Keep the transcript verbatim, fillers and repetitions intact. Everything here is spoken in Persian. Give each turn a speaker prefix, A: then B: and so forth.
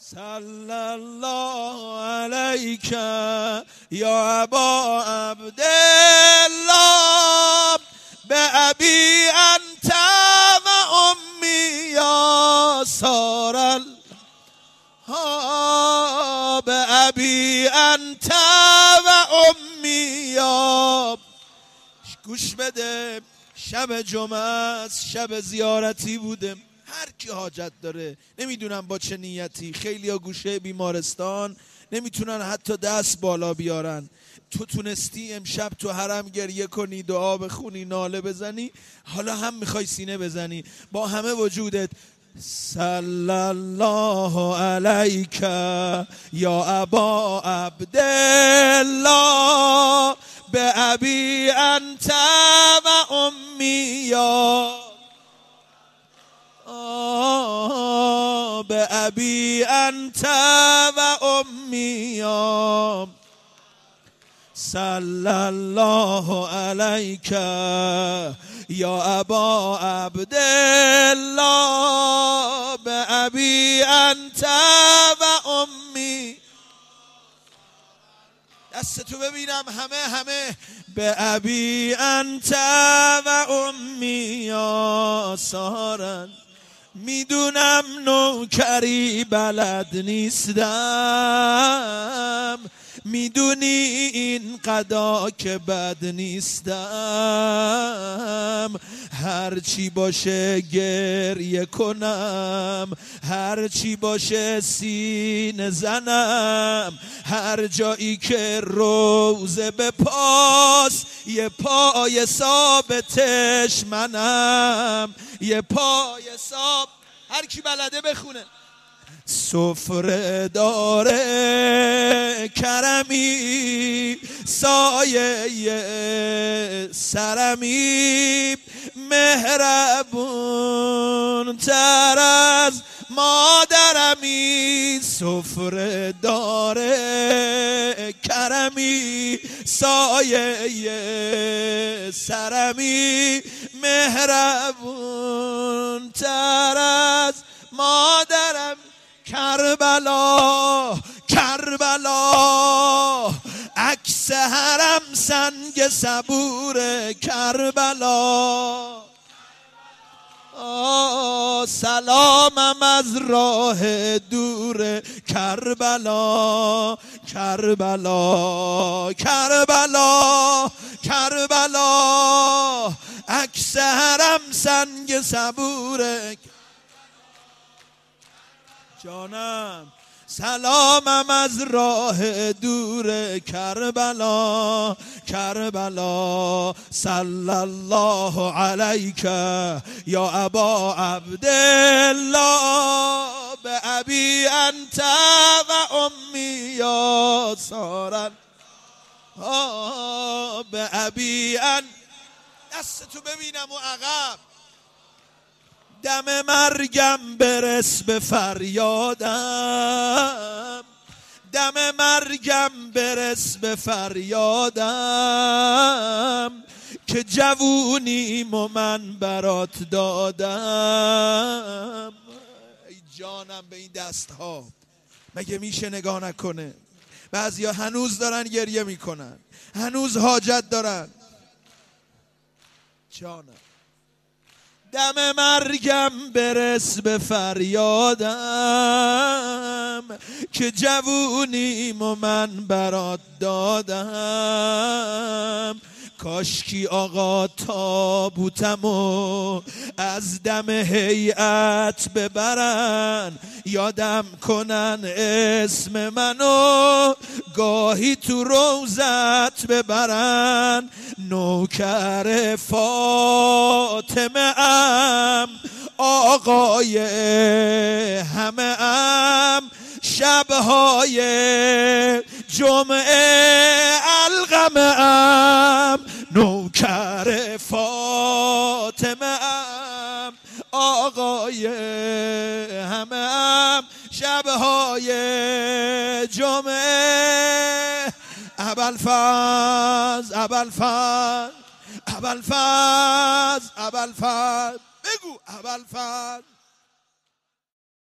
A: صلی الله علیک یا ابا عبدالله به ابی انت و امی یا سار به ابی انت و امی یا. گوش بده، شب جمعه است، شب زیارتی بوده. هر کی حاجت داره، نمیدونم با چه نیتی، خیلی ها گوشه بیمارستان نمیتونن حتی دست بالا بیارن. تو تونستی امشب تو حرم گریه کنی، دعا بخونی، ناله بزنی، حالا هم میخوای سینه بزنی با همه وجودت. صلی الله علیک یا ابا عبدالله به ابی انت و امی یا به ابی انت و امی یا. صلی الله علیک یا ابا عبدالله به ابی انت و امی. دستتو ببینم همه همه. به ابی انت و امی یا سارن. میدونم نوکری بلد نیستم، میدونی این قضا که بد نیستم، هرچی باشه گریه کنم، هرچی باشه سینه زنم، هر جایی که روزه به پاس یه پای ثابتش منم، یه پای ثابت. هر کی بلده بخونه. سفره داره کرمی سایه سرمی، مهربون تر از مادرمی. سفره داره کرمی سایه سرمی، مهربون تر از مادرم. کربلا کربلا عکس حرم سنگ صبور کربلا. آه سلامم از راه دور کربلا کربلا کربلا کربلا عکس حرم سنگ صبور جانم. سلامم از راه دور کربلا کربلا. صلی الله علیک یا ابا عبدالله به ابی انت و امی یا سارن به ابی انت. دستتو ببینم و عقب. دم مرگم برس به فریادم، دم مرگم برس به فریادم، که جوونیمو من برات دادم. ای جانم به این دست ها، مگه میشه نگاه نکنه؟ بعضیا هنوز دارن گریه میکنن، هنوز حاجت دارن. جانم دم مرگم برس به فریادم، که جوونیمو من برات دادم. کاشکی آقا تابوتمو از دم هیئت ببرن، یادم کنن اسم منو گاهی تو روزت ببرن. نوکر فاطمه ام آقای همه ام، شبهای جمعه القمه ام. نوکر فاطمه ام آقای همه ام، شبهای جمعه. ابوالفضل ابوالفضل ابوالفضل ابوالفضل بگو ابوالفضل.